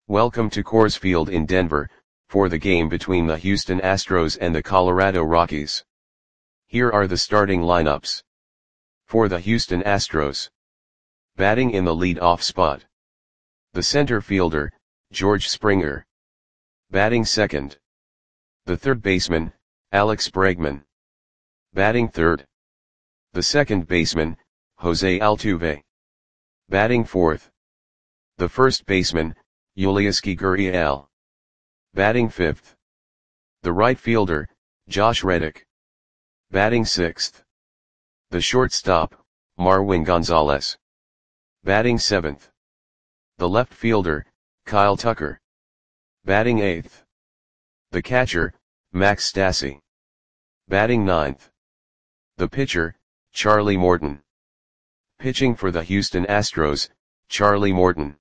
Welcome to Coors Field in Denver, for the game between the Houston Astros and the Colorado Rockies. Here are the starting lineups. For the Houston Astros. Batting in the lead-off spot. The center fielder, George Springer. Batting second. The third baseman, Alex Bregman. Batting third. The second baseman, Jose Altuve. Batting fourth. The first baseman, Yulieski Gurriel. Batting fifth. The right fielder, Josh Reddick. Batting sixth. The shortstop, Marwin Gonzalez. Batting seventh. The left fielder, Kyle Tucker. Batting eighth. The catcher, Max Stassi. Batting ninth. The pitcher, Charlie Morton. Pitching for the Houston Astros, Charlie Morton.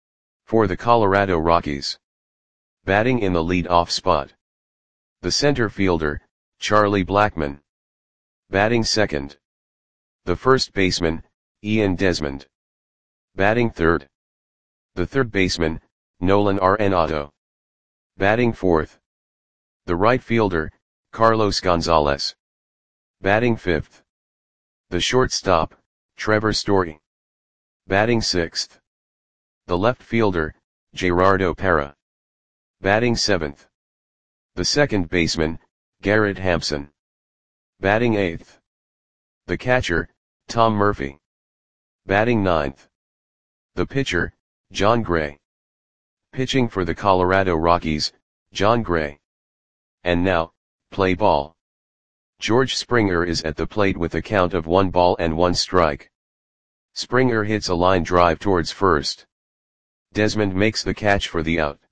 For the Colorado Rockies. Batting in the lead-off spot. The center fielder, Charlie Blackmon. Batting second. The first baseman, Ian Desmond. Batting third. The third baseman, Nolan Arenado. Batting fourth. The right fielder, Carlos Gonzalez. Batting fifth. The shortstop, Trevor Story. Batting sixth. The left fielder, Gerardo Parra. Batting seventh. The second baseman, Garrett Hampson. Batting eighth. The catcher, Tom Murphy. Batting ninth. The pitcher, John Gray. Pitching for the Colorado Rockies, John Gray. And now, play ball. George Springer is at the plate with a count of 1 ball and 1 strike. Springer hits a line drive towards first. Desmond makes the catch for the out.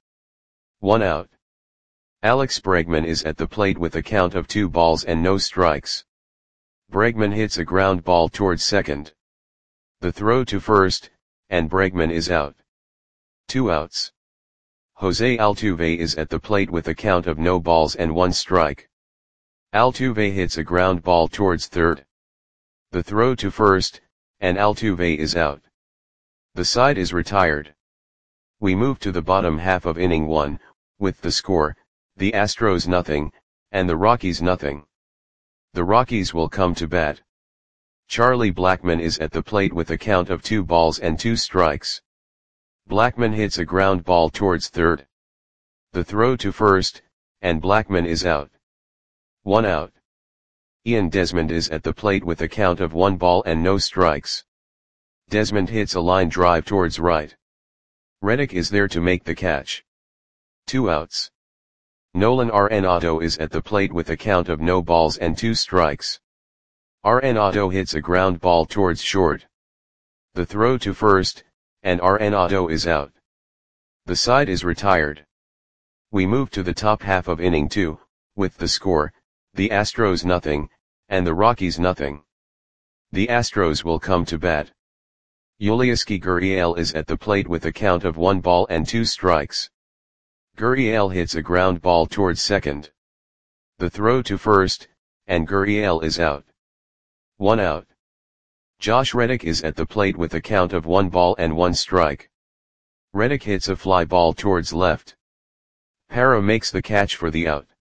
1 out. Alex Bregman is at the plate with a count of 2 balls and no strikes. Bregman hits a ground ball towards second. The throw to first, and Bregman is out. 2 outs. Jose Altuve is at the plate with a count of no balls and 1 strike. Altuve hits a ground ball towards third. The throw to first, and Altuve is out. The side is retired. We move to the bottom half of inning 1, with the score, the Astros nothing, and the Rockies nothing. The Rockies will come to bat. Charlie Blackmon is at the plate with a count of 2 balls and 2 strikes. Blackmon hits a ground ball towards third. The throw to first, and Blackmon is out. 1 out. Ian Desmond is at the plate with a count of 1 ball and no strikes. Desmond hits a line drive towards right. Reddick is there to make the catch. 2 outs. Nolan Arenado is at the plate with a count of no balls and 2 strikes. Arenado hits a ground ball towards short. The throw to first, and Arenado is out. The side is retired. We move to the top half of inning 2, with the score, the Astros nothing, and the Rockies nothing. The Astros will come to bat. Yulieski Gurriel is at the plate with a count of 1 ball and 2 strikes. Gurriel hits a ground ball towards second. The throw to first, and Gurriel is out. 1 out. Josh Reddick is at the plate with a count of 1 ball and 1 strike. Reddick hits a fly ball towards left. Parra makes the catch for the out.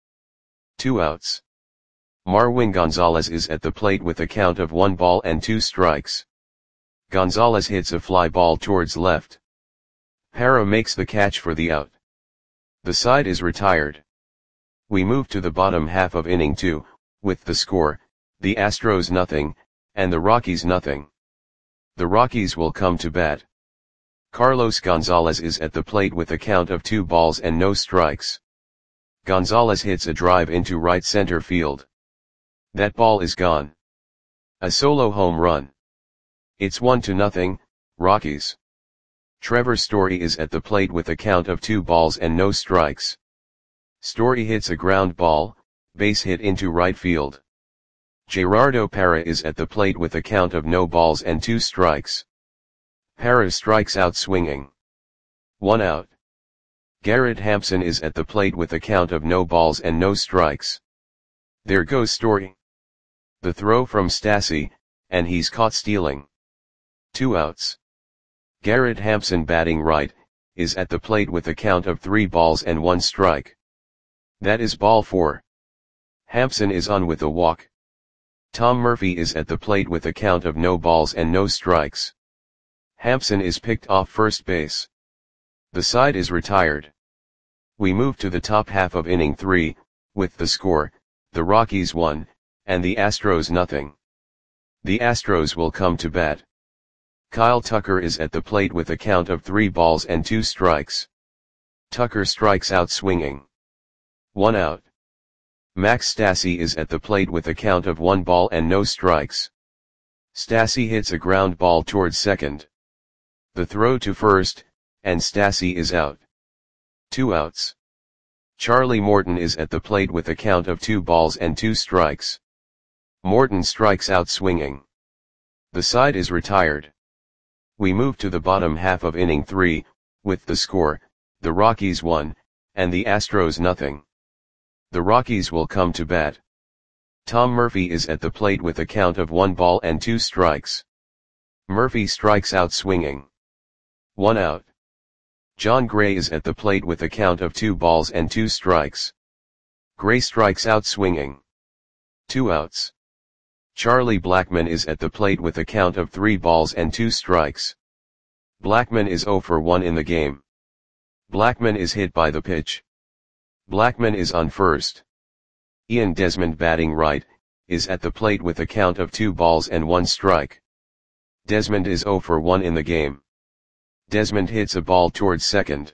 2 outs. Marwin Gonzalez is at the plate with a count of 1 ball and 2 strikes. Gonzalez hits a fly ball towards left. Parra makes the catch for the out. The side is retired. We move to the bottom half of inning 2, with the score, the Astros nothing, and the Rockies nothing. The Rockies will come to bat. Carlos Gonzalez is at the plate with a count of 2 balls and no strikes. Gonzalez hits a drive into right center field. That ball is gone. A solo home run. It's 1-0, Rockies. Trevor Story is at the plate with a count of 2 balls and no strikes. Story hits a ground ball, base hit into right field. Gerardo Parra is at the plate with a count of no balls and 2 strikes. Parra strikes out swinging. 1 out. Garrett Hampson is at the plate with a count of no balls and no strikes. There goes Story. The throw from Stassi, and he's caught stealing. 2 outs. Garrett Hampson batting right, is at the plate with a count of 3 balls and 1 strike. That is ball 4. Hampson is on with a walk. Tom Murphy is at the plate with a count of no balls and no strikes. Hampson is picked off first base. The side is retired. We move to the top half of inning 3, with the score, the Rockies 1, and the Astros nothing. The Astros will come to bat. Kyle Tucker is at the plate with a count of 3 balls and 2 strikes. Tucker strikes out swinging. 1 out. Max Stassi is at the plate with a count of 1 ball and no strikes. Stassi hits a ground ball towards second. The throw to first, and Stassi is out. 2 outs. Charlie Morton is at the plate with a count of 2 balls and 2 strikes. Morton strikes out swinging. The side is retired. We move to the bottom half of inning 3, with the score, the Rockies 1, and the Astros nothing. The Rockies will come to bat. Tom Murphy is at the plate with a count of 1 ball and 2 strikes. Murphy strikes out swinging. 1 out. John Gray is at the plate with a count of 2 balls and 2 strikes. Gray strikes out swinging. 2 outs. Charlie Blackmon is at the plate with a count of 3 balls and 2 strikes. Blackmon is 0 for 1 in the game. Blackmon is hit by the pitch. Blackmon is on first. Ian Desmond, batting right, is at the plate with a count of 2 balls and 1 strike. Desmond is 0 for 1 in the game. Desmond hits a ball towards second.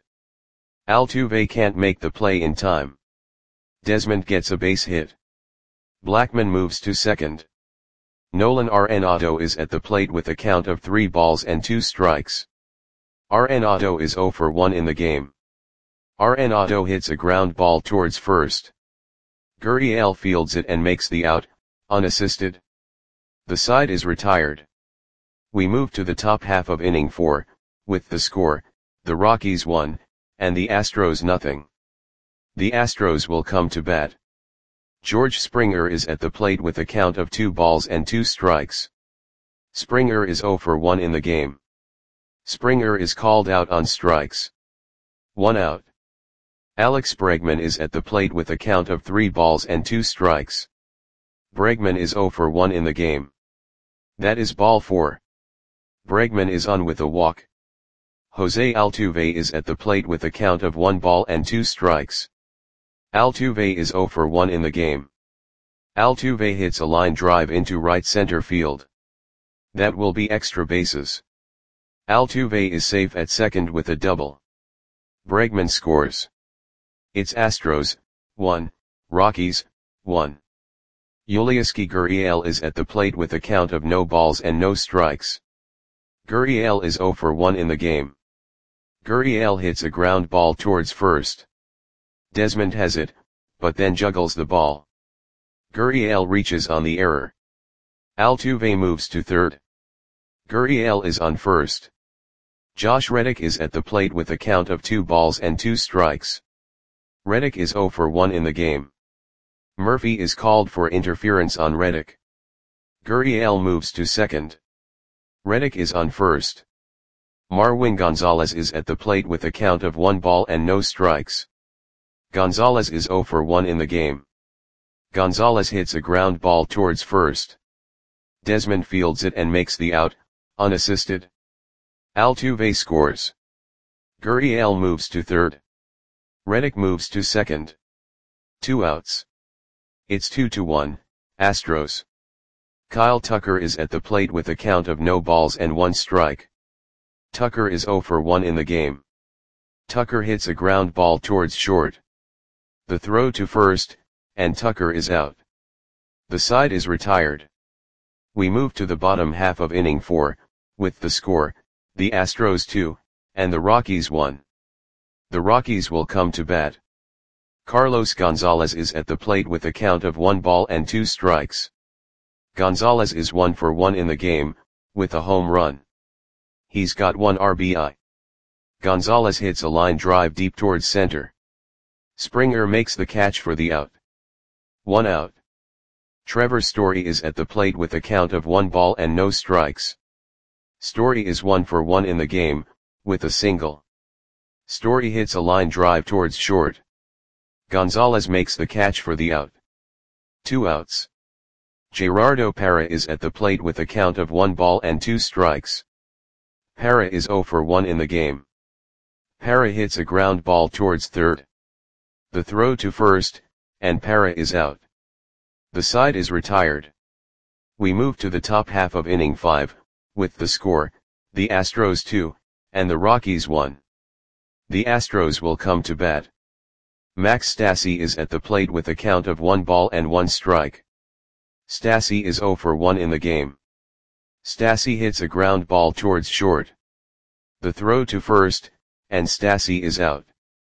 Altuve can't make the play in time. Desmond gets a base hit. Blackmon moves to second. Nolan Arenado is at the plate with a count of 3 balls and 2 strikes. Arenado is 0 for 1 in the game. Arenado hits a ground ball towards first. Gurriel fields it and makes the out, unassisted. The side is retired. We move to the top half of inning 4, with the score, the Rockies 1, and the Astros nothing. The Astros will come to bat. George Springer is at the plate with a count of 2 balls and 2 strikes. Springer is 0 for 1 in the game. Springer is called out on strikes. 1 out. Alex Bregman is at the plate with a count of 3 balls and 2 strikes. Bregman is 0 for 1 in the game. That is ball 4. Bregman is on with a walk. Jose Altuve is at the plate with a count of 1 ball and 2 strikes. Altuve is 0 for 1 in the game. Altuve hits a line drive into right center field. That will be extra bases. Altuve is safe at second with a double. Bregman scores. It's Astros, 1, Rockies, 1. Yulieski Gurriel is at the plate with a count of no balls and no strikes. Gurriel is 0 for 1 in the game. Gurriel hits a ground ball towards first. Desmond has it, but then juggles the ball. Gurriel reaches on the error. Altuve moves to third. Gurriel is on first. Josh Reddick is at the plate with a count of 2 balls and 2 strikes. Reddick is 0 for 1 in the game. Murphy is called for interference on Reddick. Gurriel moves to second. Reddick is on first. Marwin Gonzalez is at the plate with a count of 1 ball and no strikes. Gonzalez is 0 for 1 in the game. Gonzalez hits a ground ball towards first. Desmond fields it and makes the out, unassisted. Altuve scores. Gurriel moves to third. Reddick moves to second. 2 outs. It's 2-1, Astros. Kyle Tucker is at the plate with a count of no balls and 1 strike. Tucker is 0 for 1 in the game. Tucker hits a ground ball towards short. The throw to first, and Tucker is out. The side is retired. We move to the bottom half of inning 4, with the score, the Astros 2, and the Rockies 1. The Rockies will come to bat. Carlos Gonzalez is at the plate with a count of 1 ball and 2 strikes. Gonzalez is 1 for 1 in the game, with a home run. He's got 1 RBI. Gonzalez hits a line drive deep towards center. Springer makes the catch for the out. 1 out. Trevor Story is at the plate with a count of 1 ball and no strikes. Story is 1 for 1 in the game, with a single. Story hits a line drive towards short. Gonzalez makes the catch for the out. 2 outs. Gerardo Parra is at the plate with a count of 1 ball and 2 strikes. Parra is 0 for 1 in the game. Parra hits a ground ball towards third. The throw to first, and Parra is out. The side is retired. We move to the top half of inning 5, with the score, the Astros 2, and the Rockies 1. The Astros will come to bat. Max Stassi is at the plate with a count of 1 ball and 1 strike. Stassi is 0 for 1 in the game. Stassi hits a ground ball towards short. The throw to first, and Stassi is out.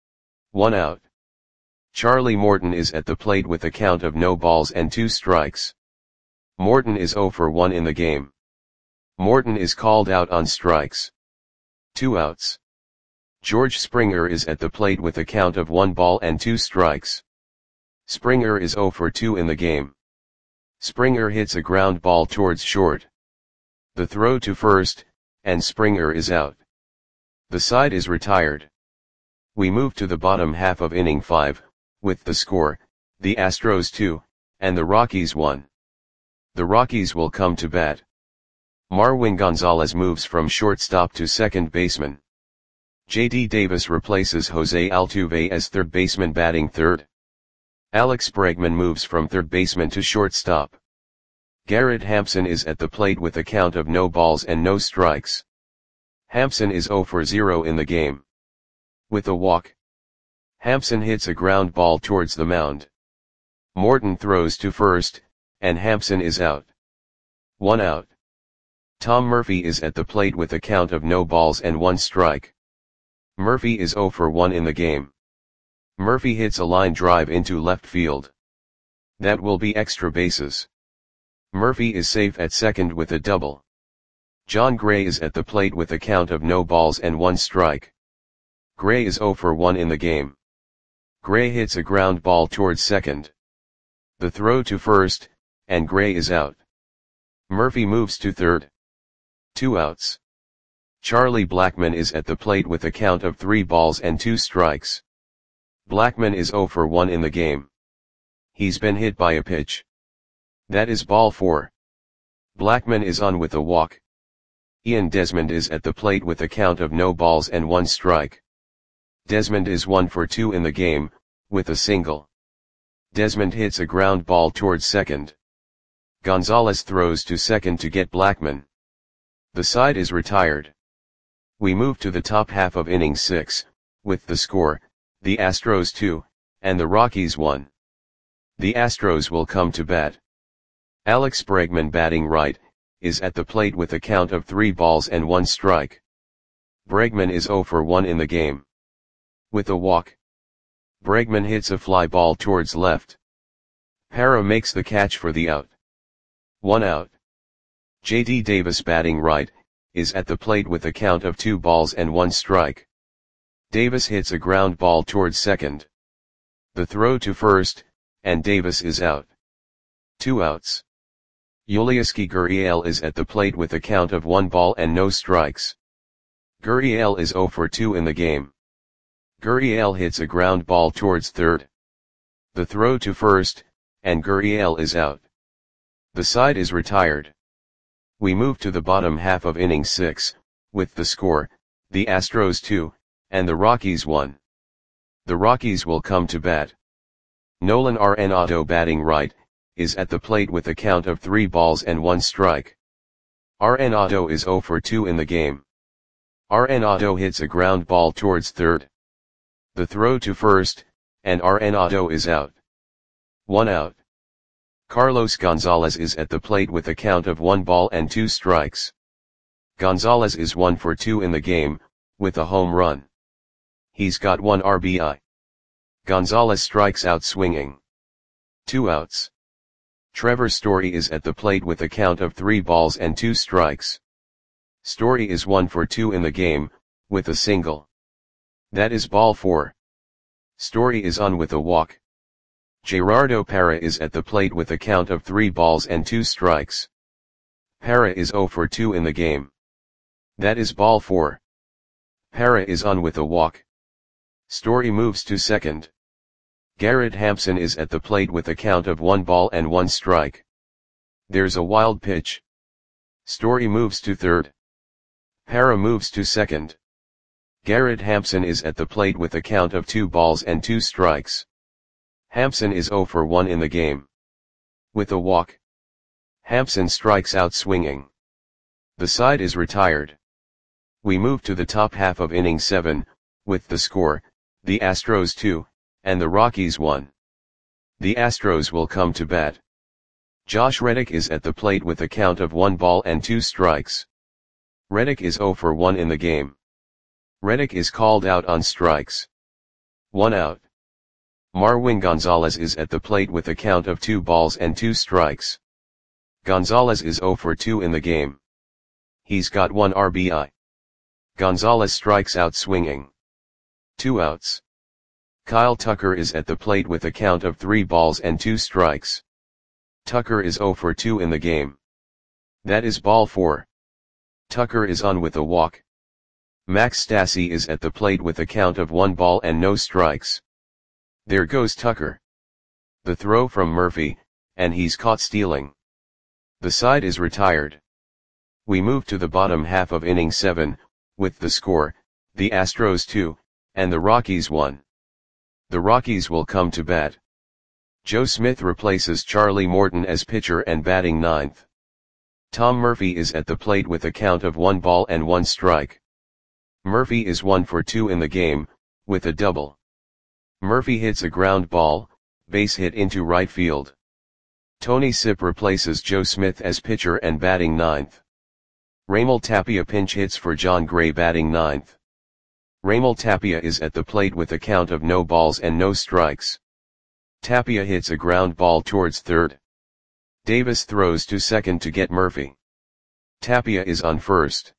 1 out. Charlie Morton is at the plate with a count of no balls and 2 strikes. Morton is 0 for 1 in the game. Morton is called out on strikes. 2 outs. George Springer is at the plate with a count of 1 ball and 2 strikes. Springer is 0 for 2 in the game. Springer hits a ground ball towards short. The throw to first, and Springer is out. The side is retired. We move to the bottom half of inning 5, with the score, the Astros 2, and the Rockies 1. The Rockies will come to bat. Marwin Gonzalez moves from shortstop to second baseman. J.D. Davis replaces Jose Altuve as third baseman batting third. Alex Bregman moves from third baseman to shortstop. Garrett Hampson is at the plate with a count of no balls and no strikes. Hampson is 0 for 0 in the game. With a walk, Hampson hits a ground ball towards the mound. Morton throws to first, and Hampson is out. 1 out. Tom Murphy is at the plate with a count of no balls and 1 strike. Murphy is 0 for 1 in the game. Murphy hits a line drive into left field. That will be extra bases. Murphy is safe at second with a double. John Gray is at the plate with a count of no balls and 1 strike. Gray is 0 for 1 in the game. Gray hits a ground ball towards second. The throw to first, and Gray is out. Murphy moves to third. 2 outs. Charlie Blackmon is at the plate with a count of 3 balls and 2 strikes. Blackmon is 0 for 1 in the game. He's been hit by a pitch. That is ball 4. Blackmon is on with a walk. Ian Desmond is at the plate with a count of no balls and 1 strike. Desmond is 1 for 2 in the game, with a single. Desmond hits a ground ball towards second. Gonzalez throws to second to get Blackmon. The side is retired. We move to the top half of inning 6, with the score, the Astros 2, and the Rockies 1. The Astros will come to bat. Alex Bregman batting right, is at the plate with a count of 3 balls and 1 strike. Bregman is 0 for 1 in the game. With a walk, Bregman hits a fly ball towards left. Parra makes the catch for the out. 1 out. J.D. Davis batting right, is at the plate with a count of 2 balls and 1 strike. Davis hits a ground ball towards second. The throw to first, and Davis is out. 2 outs. Yulieski Gurriel is at the plate with a count of 1 ball and no strikes. Gurriel is 0 for 2 in the game. Gurriel hits a ground ball towards third. The throw to first, and Gurriel is out. The side is retired. We move to the bottom half of inning 6, with the score, the Astros 2, and the Rockies 1. The Rockies will come to bat. Nolan Arenado batting right, is at the plate with a count of 3 balls and 1 strike. Arenado is 0 for 2 in the game. Arenado hits a ground ball towards third. The throw to first, and Arenado is out. 1 out. Carlos Gonzalez is at the plate with a count of 1 ball and 2 strikes. Gonzalez is 1 for 2 in the game, with a home run. He's got 1 RBI. Gonzalez strikes out swinging. 2 outs. Trevor Story is at the plate with a count of 3 balls and 2 strikes. Story is 1 for 2 in the game, with a single. That is ball 4. Story is on with a walk. Gerardo Parra is at the plate with a count of 3 balls and 2 strikes. Parra is 0 for 2 in the game. That is ball 4. Parra is on with a walk. Story moves to second. Garrett Hampson is at the plate with a count of 1 ball and 1 strike. There's a wild pitch. Story moves to third. Para moves to second. Garrett Hampson is at the plate with a count of 2 balls and 2 strikes. Hampson is 0 for 1 in the game. With a walk, Hampson strikes out swinging. The side is retired. We move to the top half of inning 7, with the score, the Astros 2, and the Rockies 1. The Astros will come to bat. Josh Reddick is at the plate with a count of 1 ball and 2 strikes. Reddick is 0 for 1 in the game. Reddick is called out on strikes. 1 out. Marwin Gonzalez is at the plate with a count of 2 balls and 2 strikes. Gonzalez is 0 for 2 in the game. He's got 1 RBI. Gonzalez strikes out swinging. 2 outs. Kyle Tucker is at the plate with a count of 3 balls and 2 strikes. Tucker is 0 for 2 in the game. That is ball 4. Tucker is on with a walk. Max Stassi is at the plate with a count of 1 ball and no strikes. There goes Tucker. The throw from Murphy, and he's caught stealing. The side is retired. We move to the bottom half of inning 7, with the score, the Astros 2, and the Rockies 1. The Rockies will come to bat. Joe Smith replaces Charlie Morton as pitcher and batting 9th. Tom Murphy is at the plate with a count of 1 ball and 1 strike. Murphy is 1 for 2 in the game, with a double. Murphy hits a ground ball, base hit into right field. Tony Sipp replaces Joe Smith as pitcher and batting 9th. Raimel Tapia pinch hits for John Gray batting 9th. Raimel Tapia is at the plate with a count of no balls and no strikes. Tapia hits a ground ball towards third. Davis throws to second to get Murphy. Tapia is on first.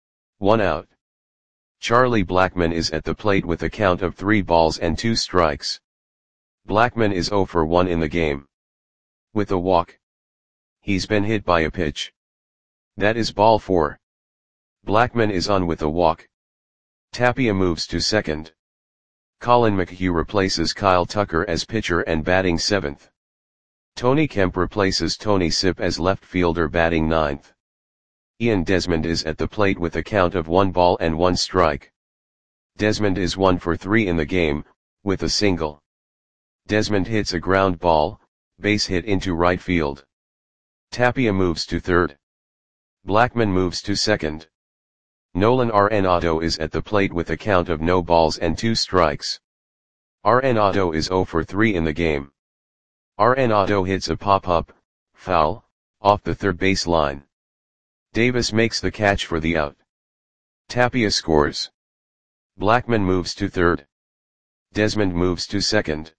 1 out. Charlie Blackmon is at the plate with a count of 3 balls and 2 strikes. Blackmon is 0 for 1 in the game. With a walk. He's been hit by a pitch. That is ball 4. Blackmon is on with a walk. Tapia moves to second. Colin McHugh replaces Kyle Tucker as pitcher and batting 7th. Tony Kemp replaces Tony Sipp as left fielder batting 9th. Ian Desmond is at the plate with a count of 1 ball and 1 strike. Desmond is 1 for 3 in the game, with a single. Desmond hits a ground ball, base hit into right field. Tapia moves to third. Blackmon moves to second. Nolan Arenado is at the plate with a count of no balls and 2 strikes. Arenado is 0 for 3 in the game. Arenado hits a pop-up, foul, off the third base line. Davis makes the catch for the out. Tapia scores. Blackmon moves to third. Desmond moves to second.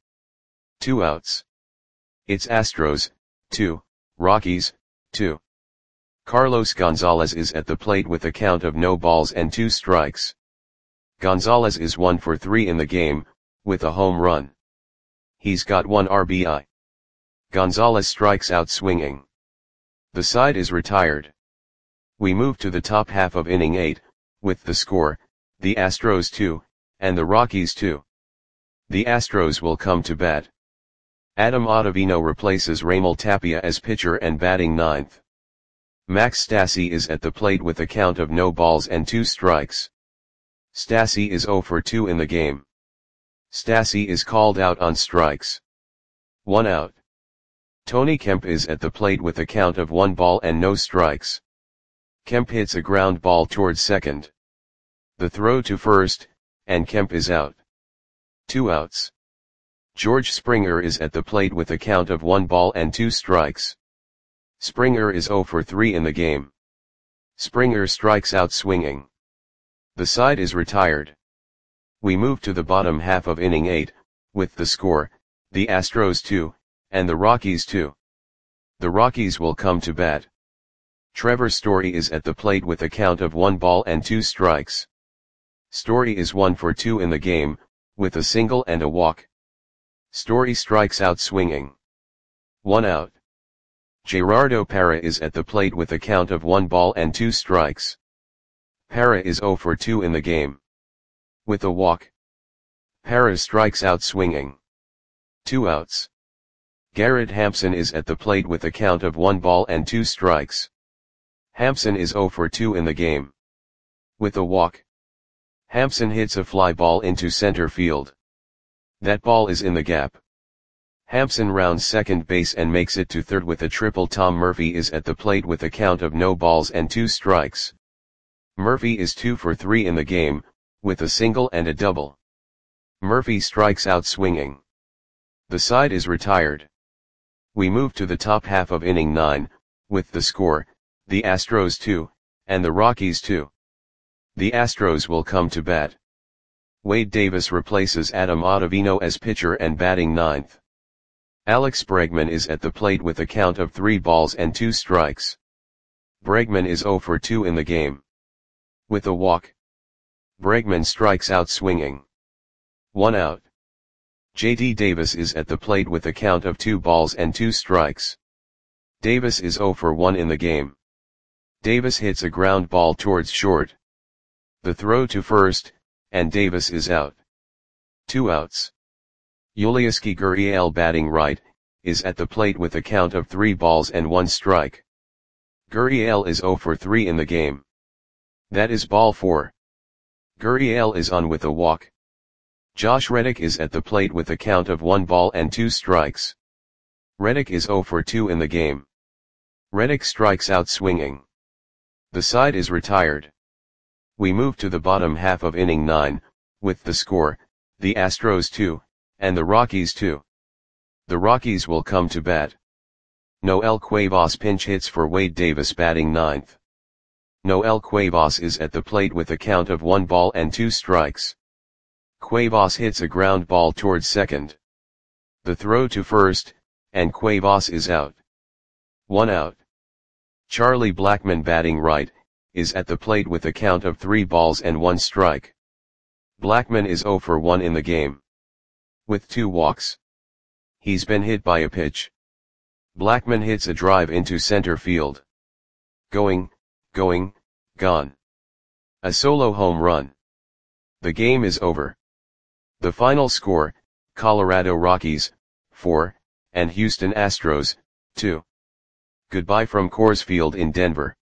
2 outs. It's Astros, 2, Rockies, 2. Carlos Gonzalez is at the plate with a count of no balls and 2 strikes. Gonzalez is 1 for 3 in the game, with a home run. He's got 1 RBI. Gonzalez strikes out swinging. The side is retired. We move to the top half of inning 8, with the score, the Astros 2, and the Rockies 2. The Astros will come to bat. Adam Ottavino replaces Raimel Tapia as pitcher and batting 9th. Max Stassi is at the plate with a count of no balls and 2 strikes. Stassi is 0 for 2 in the game. Stassi is called out on strikes. 1 out. Tony Kemp is at the plate with a count of 1 ball and no strikes. Kemp hits a ground ball towards second. The throw to first, and Kemp is out. 2 outs. George Springer is at the plate with a count of 1 ball and 2 strikes. Springer is 0 for 3 in the game. Springer strikes out swinging. The side is retired. We move to the bottom half of inning 8, with the score, the Astros 2, and the Rockies 2. The Rockies will come to bat. Trevor Story is at the plate with a count of 1 ball and 2 strikes. Story is 1 for 2 in the game, with a single and a walk. Story strikes out swinging. 1 out. Gerardo Parra is at the plate with a count of 1 ball and 2 strikes. Parra is 0 for 2 in the game. With a walk. Perez strikes out swinging. 2 outs. Garrett Hampson is at the plate with a count of 1 ball and 2 strikes. Hampson is 0 for 2 in the game. With a walk, Hampson hits a fly ball into center field. That ball is in the gap. Hampson rounds second base and makes it to third with a triple. Tom Murphy is at the plate with a count of no balls and 2 strikes. Murphy is 2 for 3 in the game, with a single and a double. Murphy strikes out swinging. The side is retired. We move to the top half of inning 9, with the score, the Astros 2, and the Rockies 2. The Astros will come to bat. Wade Davis replaces Adam Ottavino as pitcher and batting 9th. Alex Bregman is at the plate with a count of 3 balls and 2 strikes. Bregman is 0 for 2 in the game. With a walk, Bregman strikes out swinging. 1 out. J.D. Davis is at the plate with a count of 2 balls and 2 strikes. Davis is 0 for 1 in the game. Davis hits a ground ball towards short. The throw to first, and Davis is out. 2 outs. Yulieski Gurriel, batting right, is at the plate with a count of 3 balls and 1 strike. Gurriel is 0 for 3 in the game. That is ball 4. Gurriel is on with a walk. Josh Reddick is at the plate with a count of 1 ball and 2 strikes. Reddick is 0 for 2 in the game. Reddick strikes out swinging. The side is retired. We move to the bottom half of inning 9, with the score, the Astros 2, and the Rockies 2. The Rockies will come to bat. Noel Cuevas pinch hits for Wade Davis, batting 9th. Noel Cuevas is at the plate with a count of 1 ball and 2 strikes. Cuevas hits a ground ball towards second. The throw to first, and Cuevas is out. 1 out. Charlie Blackmon, batting right, is at the plate with a count of 3 balls and 1 strike. Blackmon is 0 for 1 in the game. With 2 walks. He's been hit by a pitch. Blackmon hits a drive into center field. Going, gone. A solo home run. The game is over. The final score, Colorado Rockies, 4, and Houston Astros, 2. Goodbye from Coors Field in Denver.